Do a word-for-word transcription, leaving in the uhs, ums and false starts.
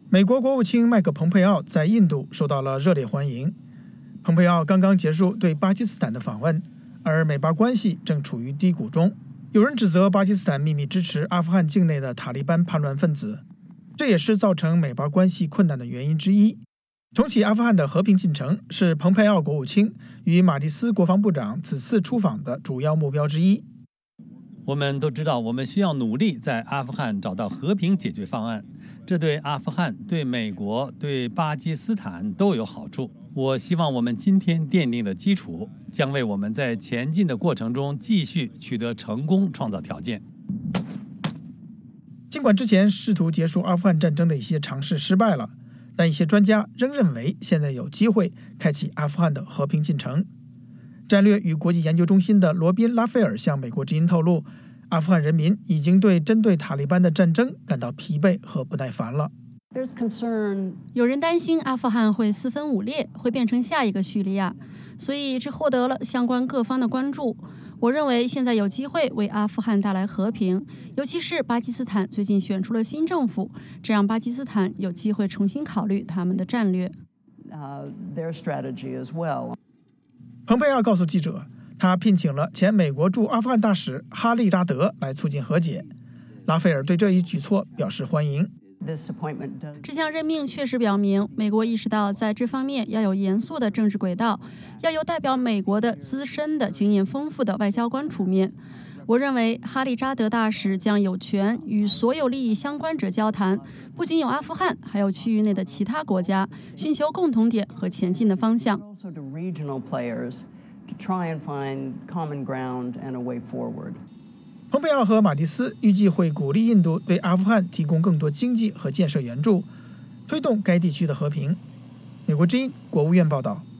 美国国务卿麦克蓬佩奥在印度受到了热烈欢迎。蓬佩奥刚刚结束对巴基斯坦的访问，而美巴关系正处于低谷中。有人指责巴基斯坦秘密支持阿富汗境内的塔利班叛乱分子，这也是造成美巴关系困难的原因之一。重启阿富汗的和平进程是蓬佩奥国务卿与马蒂斯国防部长此次出访的主要目标之一。 我们都知道，我们需要努力在阿富汗找到和平解决方案，这对阿富汗、对美国、对巴基斯坦都有好处。我希望我们今天奠定的基础，将为我们在前进的过程中继续取得成功创造条件。 尽管之前试图结束阿富汗战争的一些尝试失败了，但一些专家仍认为现在有机会开启阿富汗的和平进程。战略与国际研究中心的罗宾·拉斐尔向美国之音透露，阿富汗人民已经对针对塔利班的战争感到疲惫和不耐烦了。 有人担心阿富汗会四分五裂，会变成下一个叙利亚，所以这获得了相关各方的关注。我认为现在有机会为阿富汗带来和平，尤其是巴基斯坦最近选出了新政府，这让巴基斯坦有机会重新考虑他们的战略。 Uh, their strategy as well. 蓬佩奥告诉记者，他聘请了前美国驻阿富汗大使哈利扎德来促进和解。拉斐尔对这一举措表示欢迎。 这项任命确实表明，美国意识到在这方面要有严肃的政治轨道，要由代表美国的资深的经验丰富的外交官出面。我认为哈利扎德大使将有权与所有利益相关者交谈，不仅有阿富汗，还有区域内的其他国家，寻求共同点和前进的方向。 蓬佩奥和马蒂斯预计会鼓励印度对阿富汗提供更多经济和建设援助，推动该地区的和平。美国之音国务院报道。